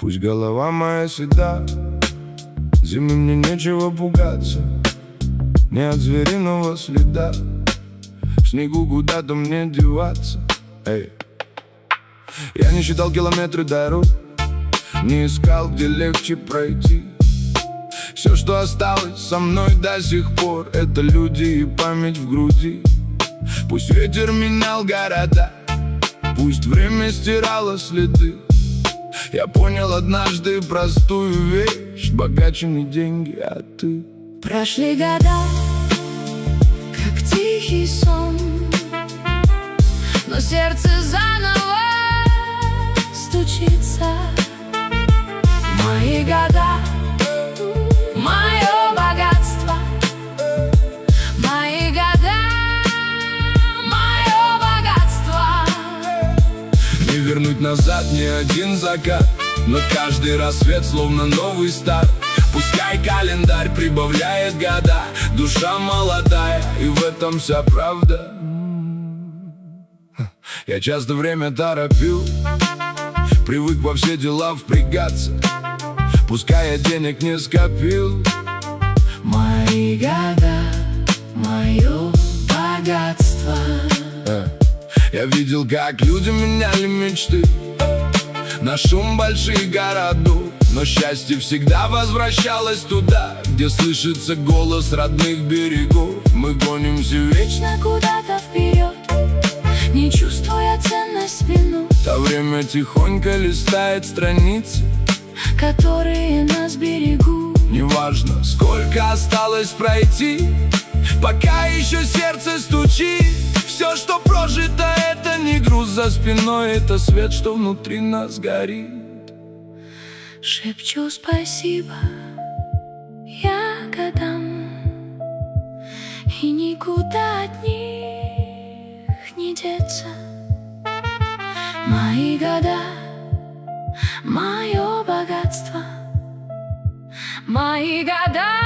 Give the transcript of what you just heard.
Пусть голова моя седа, зимы мне нечего пугаться, ни от звериного следа, в снегу куда-то мне деваться. Эй. Я не считал километры дорог, не искал, где легче пройти. Все, что осталось со мной до сих пор, это люди и память в груди. Пусть ветер менял города, пусть время стирало следы. Я понял однажды простую вещь: богаче не деньги, а ты. Прошли года, как тихий сон, но сердце заново стучится. Мои года, мое богатство. Мои года, мое богатство. Не вернуть назад ни один закат, но каждый рассвет словно новый старт. Пускай календарь прибавляет года, душа молодая, и в этом вся правда. Я часто время торопил, привык во все дела впрягаться, пускай я денег не скопил. Мои года, мое богатство. Я видел, как люди меняли мечты на шум больших городов, но счастье всегда возвращалось туда, где слышится голос родных берегов. Мы гонимся вечно Куда-то вперед, не чувствуя ценность минут, а время тихонько листает страницы, которые нас берегут. Неважно, сколько осталось пройти, пока еще сердце стучит. Все, что прожито, это не груз за спиной, это свет, что внутри нас горит. Шепчу спасибо ягодам, и никуда от них не деться. Мои года, мое богатство. Мои года.